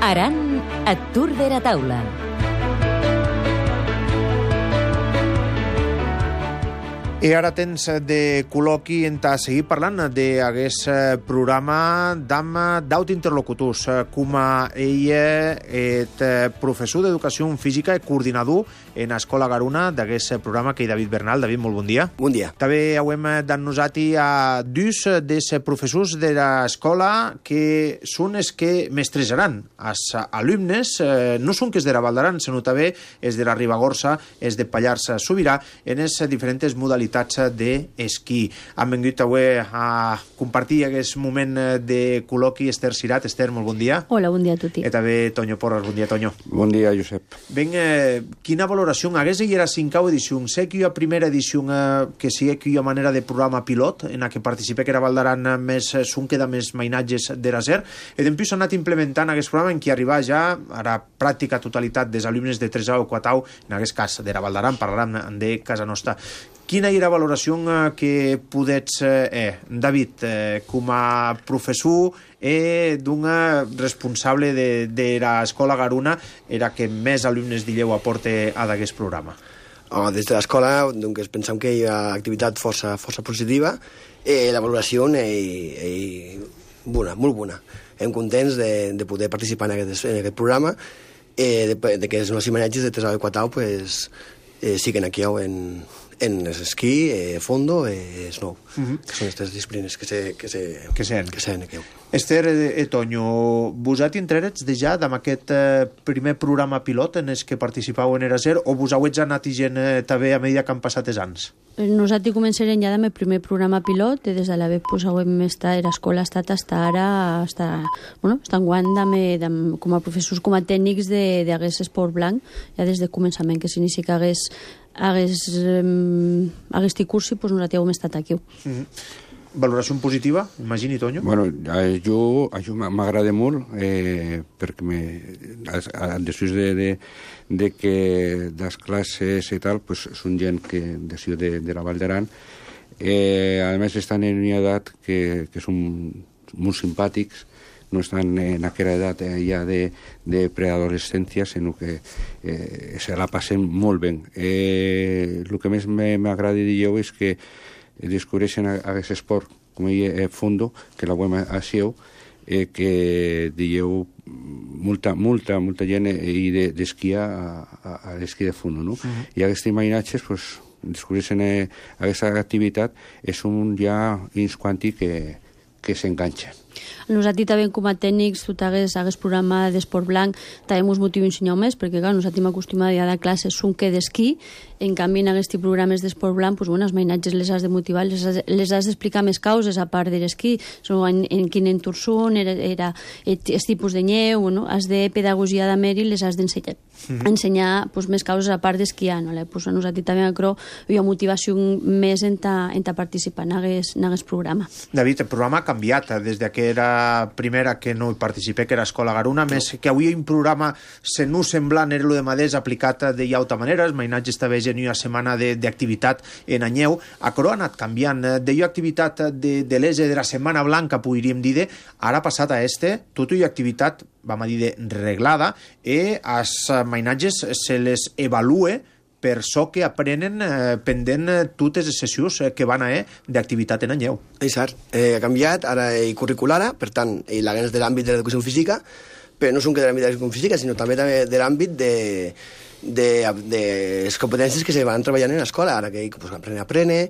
Aran et Tour de la Taula. I ara temps de col·loqui en seguir parlant d'aguest programa d'aut interlocutors, com ella és professor d'Educació Física i coordinador en Escola Garuna d'aguest programa, que és David Bernal. David, molt bon dia. Bon dia. També hem d'annosati a dus dels professors de l'escola que són els que mestrejaran els alumnes, no són que és de la Val d'Aran, sinó també és de la Ribagorça, és de Pallars Sobirà, en les diferents modalitats d'esquí. Han vingut avui a compartir aquest moment de col·loqui Esther Sirat. Esther, molt bon dia. Hola, bon dia a tutti. I també Toño Porras. Bon dia, Toño. Bon dia, Josep. Ben, quina valoració? Hagués hi era 5ª edició. Sé que hi ha primera edició que sí que hi ha manera de programa pilot en la que participé, que era Val d'Aran més són queda més mainatges de l'acer. I després s'ha anat implementant aquest programa en què arriba ja a la pràctica totalitat dels alumnes de 3A o 4A, en aquest cas de la Val d'Aran, parlarem de casa nostra. Quina era la valoració que podets, David, com a professor d'un responsable de l'escola Garuna, era que més alumnes d'Illeu aporte a d'aquest programa? Des de l'escola pensem que hi ha activitat força positiva. La valoració és bona, molt bona. Estem contents de poder participar en aquest programa, de que els nostres manatges de 3A i 4A siguen aquí en l'esquí, fondo, snow, que són aquestes disciplines que se'n aquí. Esther i Toño, vosaltres entrerets ja amb aquest primer programa pilot en el que participau en Eraser, o vos heu anat gent també a mesura que han passat els anys? Nosaltres començarem ja amb el primer programa pilot, i des de la web hem estat, l'escola ha estat fins ara, estan guant com a professors, com a tècnics d'aguest esport blanc, ja des del començament que s'inicia que hagués cursi, doncs nosaltres hem estat aquí. Valoració positiva, imagini, Toño? Bueno, això m'agrada molt, perquè després de que les classes i tal, pues, són gent de la Val d'Aran, a més estan en una edat que són molt simpàtics, no estan en aquella edat ja de preadolescència, sinó que se la passen molt bé. El que més m'agrada dir és que descobreixen aquest esport, com a fondo, que la web a Sieu, que dieu molta gent d'esquiar a l'esquí de fondo, no? I aquests imaginatges, pues, descobreixen aquesta activitat, és un ja uns quanti que s'enganxa. Nosaltres també com a tècnics, tot aquest programa d'esport blanc també ens motiva a ensenyar més, perquè clar, nosaltres hem acostumat a dar classes són que d'esquí, en canvi en aquests programes d'esport blanc, doncs, els mainatges les has de motivar, les has d'explicar més causes a part de l'esquí, en quin entorn són, els tipus de neu, no? Has de pedagogia de mèrit, les has d'ensenyar més causes a part d'esquiar. Nosaltres també hi ha motivació més en participar en aquest programa. David, el programa ha canviat des que era primera que no hi participé, que era Escola Garuna, més que avui un programa semblant era el de Madès aplicat d'altra manera, els mainatges també hi ha una setmana d'activitat en anyeu, a Coro ha anat canviant, d'allò activitat de l'ESE de la Setmana Blanca, podríem dir, ara passat a tot hi ha activitat, vam dir, reglada, i als mainatges se les evalue per això que aprenen pendent totes les sessions que van haver d'activitat en anyeu. És cert, ha canviat, ara és curriculara, per tant, la és de l'àmbit de l'educació física, però no són que de l'àmbit de l'educació física, sinó també de l'àmbit de les competències que se van treballant en l'escola, ara que aprene,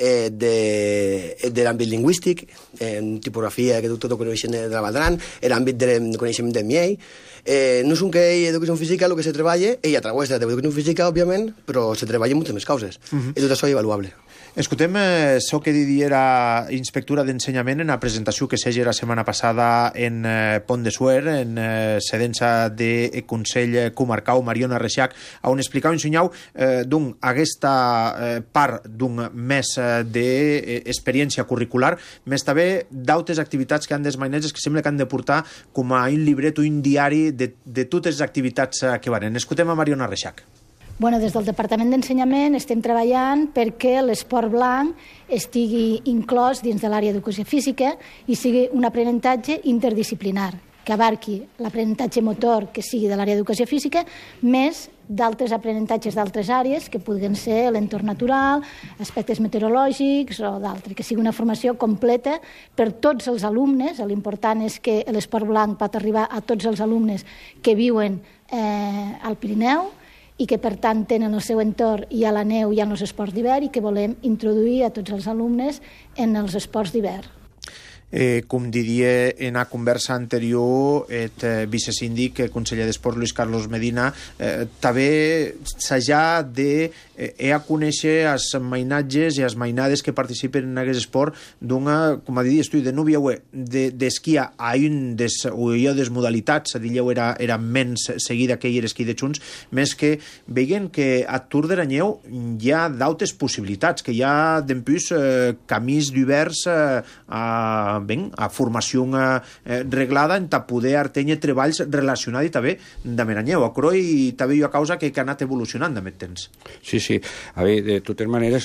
de l'àmbit lingüístic, en tipografia, que tot ho coneixen de la Val d'Aran, l'àmbit de coneixement de miei. No és un que hi ha educació física, el que se treballa, i a través de l'educació física, òbviament, però se treballa moltes més causes. I tot això és avaluable. Escoltem això que diria la inspectora d'ensenyament en la presentació que s'ha la setmana passada en Pont de Suert, en cedença del Consell Comarcau, Mariona Reixac, on explicau i ensenyau aquesta part més d'experiència curricular, més també d'altres activitats que han dels mainatges que sembla que han de portar com a un llibret o un diari de totes les activitats que van. Escoltem a Mariona Reixac. Des del Departament d'Ensenyament estem treballant perquè l'esport blanc estigui inclòs dins de l'àrea d'educació física i sigui un aprenentatge interdisciplinar. que abarqui l'aprenentatge motor que sigui de l'àrea d'educació física, més d'altres aprenentatges d'altres àrees, que puguin ser l'entorn natural, aspectes meteorològics o d'altres, que sigui una formació completa per tots els alumnes. L'important és que l'esport blanc pot arribar a tots els alumnes que viuen al Pirineu i que, per tant, tenen el seu entorn i a la neu i en els esports d'hivern, i que volem introduir a tots els alumnes en els esports d'hivern. Com diria en la conversa anterior el vicesíndic, conseller d'Esports Luis Carlos Medina, també s'ha de a conèixer els mainatges i les mainades que participen en aquest esport d'una, com a dit, de no vieu d'esquí a un des modalitats, a dir, era menys seguida que era esquí de junts, més que veien que a Tour de Ranyeu hi ha d'altres possibilitats, que hi ha d'empús camins diversos a formació reglada en poder artenye treballs relacionats i també de Meranyeu. A Croi i també hi ha causa que ha anat evolucionant amb el temps. Sí. A veure, de totes maneres,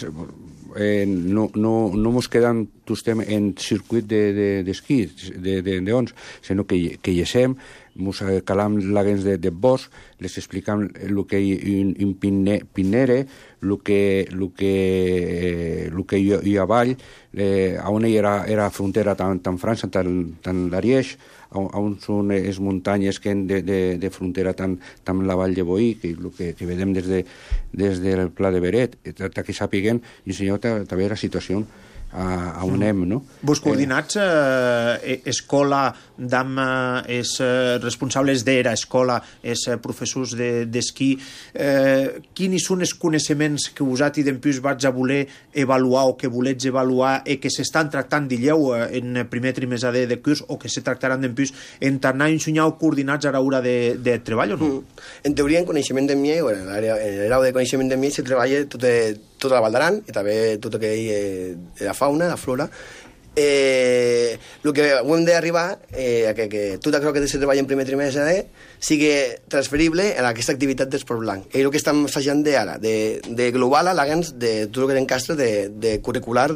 no mos quedem tostem en circuit d'esquí, d'ons, sinó que hi esem, mos calam laguens de bosc, les explicam el que un pinere, el que hi ha avall, on era frontera tant França, tant l'Ariège, on són les muntanyes que de frontera tant la vall de Boí, que el que vedem des del Pla de Beret, que sàpiguen, i senyor, també la situació a on anem, no? Vos coordinats escola d'AM és responsables d'era escola, és professors d'esquí, quins són els coneixements que vosaltres d'empús vaig a voler avaluar o que volets avaluar i que s'estan tractant d'illeu en primer trimestre de curs o que se tractaran d'empús en tornar a ensenyar o coordinats a l'hora de treball o no? En teoria, en coneixement de mi, en l'àrea de coneixement de mi se treballa tota la Val d'Aran i també tot el que hi la fauna, la flora. El que hem d'arribar a que tot això que se treballa en primer trimestre sigui transferible a aquesta activitat d'esport blanc. I el que estem assajant d'ara, de global a l'agents de tot el que encastre de curricular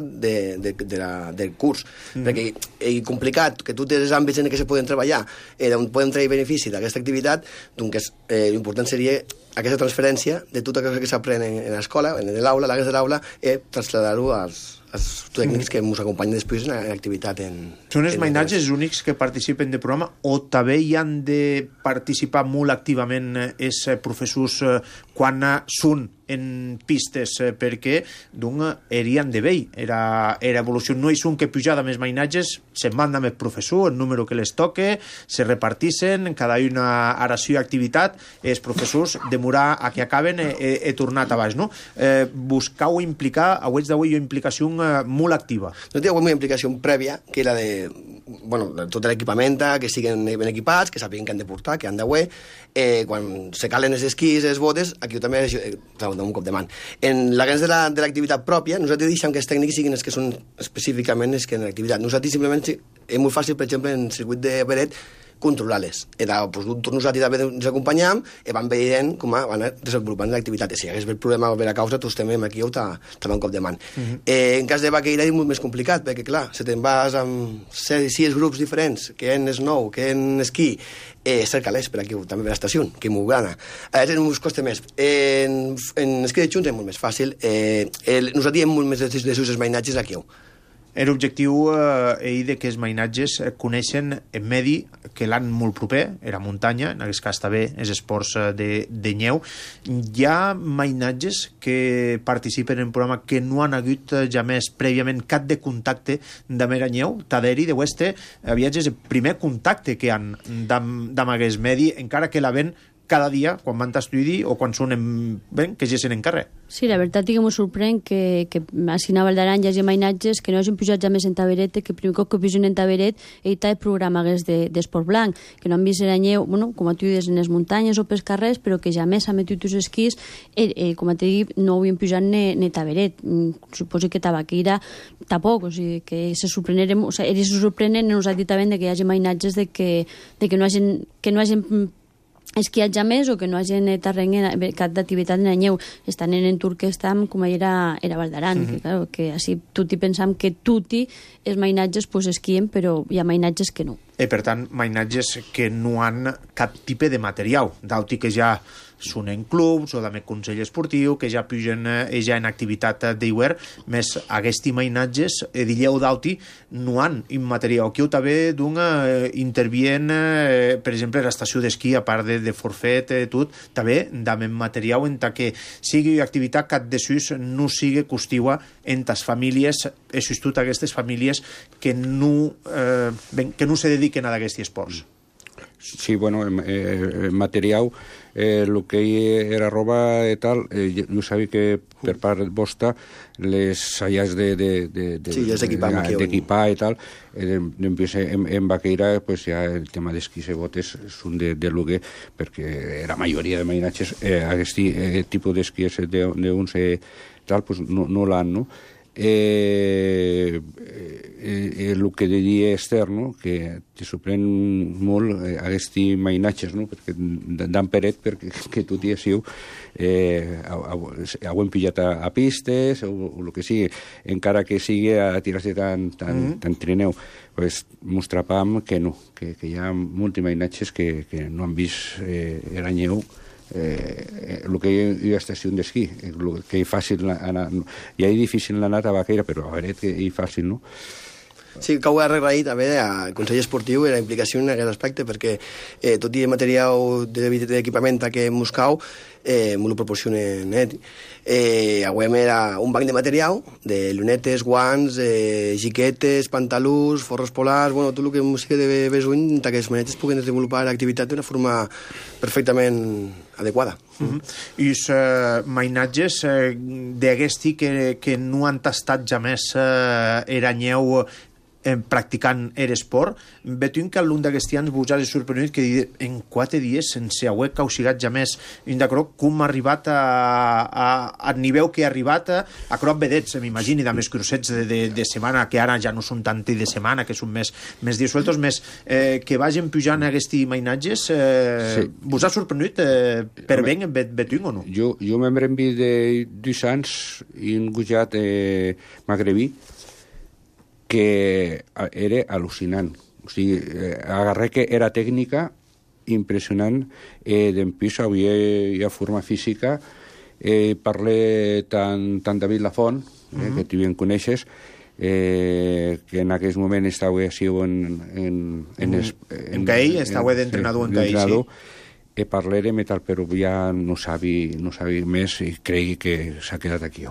del curs. Perquè és complicat que tots els àmbits en què se poden treballar, on podem treure benefici d'aquesta activitat, doncs l'important seria aquesta transferència de tot el que s'aprèn en l'escola, en l'aula, a l'àrea de l'aula, i traslladar-ho als tècnics que ens acompanyen després en l'activitat. Són els mainatges únics que participen del programa o també hi han de participar molt activament els professors quan són en pistes, perquè erien de vell. Era evolució. No és un que pujada més mainatges, se'n manda amb el professor, el número que les toque, se repartixen, cada una aració i activitat, els professors demorar a que acaben he tornat a baix, no? Buscau implicar, a Uets d'avui, implicació molt activa. No té una implicació prèvia, que era de tot l'equipament, que siguin ben equipats, que sàpiguen que han de portar, que han d'haver, quan se calen els esquís, les botes, aquí també un cop de man. En l'agents de l'activitat pròpia, nosaltres deixem que els tècnics siguin els que són específicament els que en l'activitat. Nosaltres simplement és molt fàcil, per exemple, en el circuit de Beret, controlar-les. Nosaltres també ens acompanyam i van veient com van desenvolupant l'activitat. Si hi hagués el problema o la causa, tots també aquí també un cop de man. En cas de vaqueira és molt més complicat, perquè clar, si te'n vas amb 6 grups diferents, que en snow, que en esquí, cerca-les per aquí, també per l'estació, que és molt grana. Ens costa més. En esquí de junts és molt més fàcil. Nosaltres hem molt més de seus mainatges aquí. L'objectiu és que els mainatges coneixen el medi que l'han molt proper, era muntanya, en aquest cas també els esports de neu. Hi ha mainatges que participen en un programa que no han hagut ja més prèviament cap de contacte de Meranyeu, Taderi, de Oeste, viatges el primer contacte que han amb aquest medi, encara que la ven cada dia, quan van d'estudi o quan són que gessen en carrer. Sí, la veritat és que m'ho sorprèn que així a Val d'Aran hi hagi mainatges que no hagin pujat ja més en Taberet, que el primer cop que pugen en Taberet ell el programa d'esport blanc, que no han vist Eranyeu, com tu dius, en les muntanyes o pels carrers, però que ja més ha metut els esquís, com et dic, no ho havien pujat ni Taberet. Suposo que Tabaquira tampoc, o sigui, que se sorprenent, nos ha dit també que hi hagi mainatges que no hagin esquiat ja més o que no hagin terreny cap d'activitat en Anyeu. Estan en entorn que estem com era Val d'Aran, que així tutti pensam que tutti els mainatges esquien, però hi ha mainatges que no. per tant, mainatges que no han cap tipus de material, d'auti que ja són en clubs o també consell esportiu, que ja pugen ja en activitat d'hivern, més aquests mainatges, dilleu d'auti, no han immaterial. Aquí també intervien, per exemple, l'estació d'esquí, a part de forfet, tot, també amb material en que sigui activitat que de sus no sigui costiva en les famílies, tot aquestes famílies que no se dediquen a aquests esports. Sí, bueno, material, el que era roba i tal, jo sabia que per part vostra les allàs d'equipar i tal, en Vaqueira pues ja el tema d'esquís i botes són de lloguer, perquè la majoria de mainatges aquest tipus d'esquís d'uns tal, pues no l'han, no? El que diria Esther, no? Que te sorprèn molt aquests mainatges, no? Perquè dan peret perquè tot dia siu ho hem pillat a pistes o el que sigui, encara que sigui a tirar-se tan trineu, pues mostrapam que no, que hi ha molts mainatges que no han vist l'anyeu el que hi ha estació d'esquí, que és fàcil anar, ja és difícil anar a Vaqueira, però a veure que és fàcil, no? Sí, que ho he agraït també al Consell Esportiu i la implicació en aquest aspecte, perquè tot i el material d'equipament que hem buscat, m'ho proporcionen net. Avui era un banc de material, de lunetes, guants, jiquetes, pantalús, forros polars, bueno, tot el que música de besuny, que els manetes puguen desenvolupar l'activitat d'una forma perfectament adequada. I els mainatges d'aquesti que no han tastat jamés eranyeu practicant l'esport, veiem que l'un d'aquests anys vos ha sorprès que en 4 dies, sense haver causigat jamés, com ha arribat al nivell que ha arribat a crop vedets, m'imagini, amb els crucets de setmana, que ara ja no són tant de setmana, que són més dies sueltos, més que vagin pujant aquests mainatges, vos ha sorprès per ben veiem o no? Jo m'envi de 2 anys i un gujat magrebí que era al·lucinant. O sigui, agarré que era tècnica impressionant, d'en pis havia forma física, parlé tant David Lafont, que tu bien coneixes, que en aquell moment estava així en CAI, estava d'entrenador en CAI, sí. Parlarem i tal, però ja no sabi més i cregui que s'ha quedat aquí.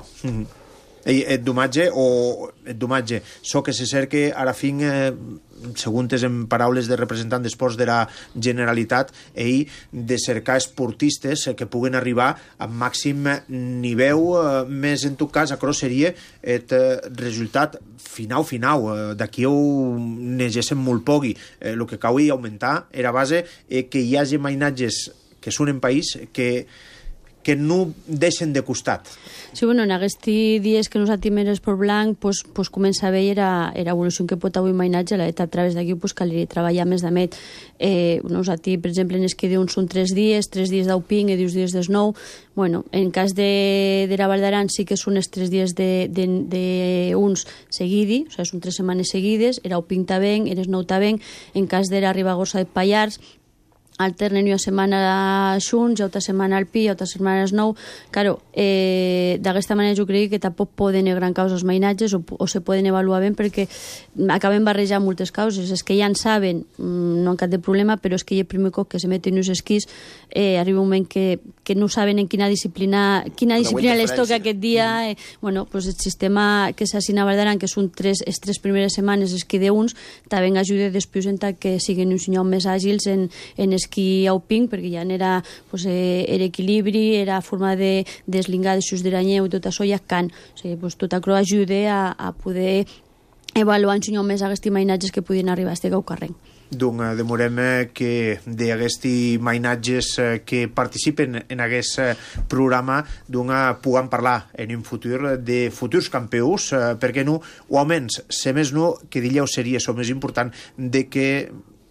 Et domatge, so que se cerca ara fin, segons en paraules de representant d'esports de la Generalitat, de cercar esportistes que puguen arribar a màxim nivell, més en tot cas, això seria el resultat final, d'aquí ho negéssim molt pogui. El que cal augmentar era base que hi hagi mainatges que són en país que no deixen de costat. Sí, bueno, en aquests dies que nosaltres tenim l'esport blanc, pues comença a veure l'evolució que pot avui mainatge, a través d'aquí caldria treballar més de met. Nosaltres, per exemple, en esquí d'uns són 3 dies d'Auping i 2 dies d'Snow. Bueno, en cas de la Val d'Aran sí que són els 3 dies d'uns seguidi, o sigui, són 3 setmanes seguides, l'Auping també, l'Snow també. En cas de la Ribagorça de Pallars, alternen una setmana junts, altra setmana al Pi, altra setmana al Snow. Claro, d'aquesta manera jo crec que tampoc poden gran causa els mainatges o se poden avaluar ben perquè acaben barrejant moltes causes. És que ja en saben, no han cap de problema, però és que hi ha el primer cop que se meten els esquís, arriba un moment que no saben en quina disciplina les toca aquest dia. Bueno, pues el sistema que s'assina a Val d'Aran, que són les 3 primeres setmanes esquí d'uns, també ajuda després que siguin uns senyors més àgils en esquí Auping, perquè ja era equilibri, era forma de deslingar de sus d'eranyeu i tot això ja can. O sigui, tot això ajuda a poder avaluar un senyor més aquests mainatges que podien arribar a este caucarrenc. Donc, demorem que d'aquests mainatges que participen en aquest programa puguem parlar en un futur de futurs campions, perquè no, o almenys, se més no, que dilleu seria el més important de que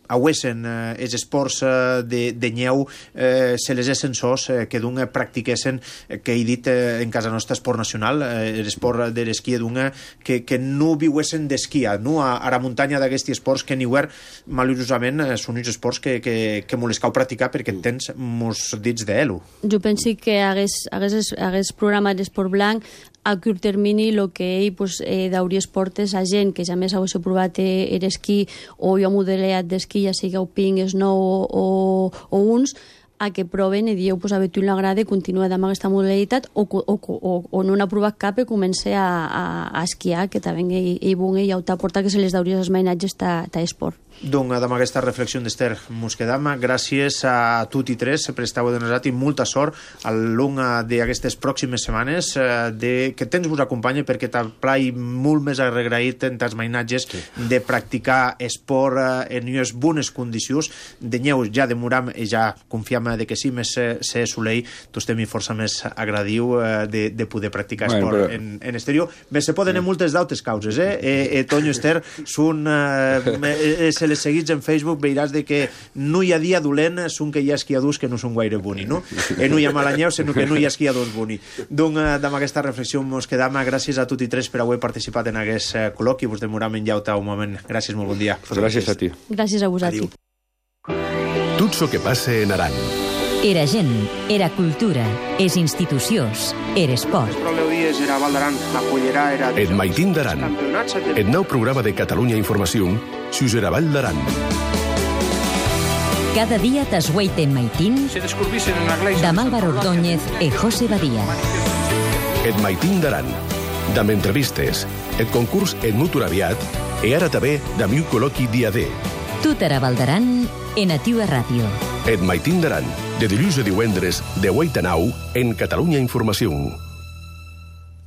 auessen els esports de nyeu se les sensors que d'un practiquessen, que he dit en casa nostra esport nacional, l'esport de l'esquí d'un que no viuessen d'esquia, no? A la muntanya d'aquests esports que ni malauradament són uns esports que mos cal practicar perquè tens molts dits d'elo. Jo penso que hagués programat l'esport blanc a curt termini el que ell d'hauria portes a gent que ja més hagués provat l'esquí o jo modelat d'esquí, ja sigui Ping, Snow o uns, a que proven i dieu, a tu l'agrada, continua amb aquesta modalitat o no n'ha provat cap i comença a esquiar, que també ell vulgui i porta que se les dauries els mainatges d'esport. Donc, amb aquesta reflexió d'Ester Musquedama, gràcies a tutti tres per estar de nosaltres i molta sort al long d'aquestes pròximes setmanes, que temps vos acompanya perquè t'aplai molt més agraït en els mainatges de practicar esport en unes bones condicions. De nyeu ja demoram i ja confiem que sí, més se solei, tu estem força més agradiu de poder practicar esport en exterior. Més se poden en moltes d'altres causes, Toño, Ester, són se les seguits en Facebook veuràs que no hi ha dia dolent, són que hi ha esquiadors que no són gaire boni, no? No hi ha malanyeu, sinó que no hi ha esquiadors boni. Donc, amb aquesta reflexió mos quedam. Gràcies a tots i tres per haver participat en aquest col·loqui. Vos demoram en llauta un moment. Gràcies, molt bon dia. Gràcies a ti. Gràcies a vosaltres. Tot so que passa en Aran. Era gent, era cultura, és institucions, era esport. Era Val d'Aran, la Pollera era... Et Maitín d'Aran. Et nou programa de Catalunya Informació, sus era Val d'Aran. Cada dia t'esgueite en Maitín, amb Álvaro Ordóñez i José Badía. Et Maitín d'Aran. D'am entrevistes, et concurs et mutur aviat, e ara també d'am un col·loqui dia D. Tot era Val d'Aran en Ativa Ràdio. Et Maitín d'Aran, de dilluns a divendres, de 8 a 9, en Catalunya Informació.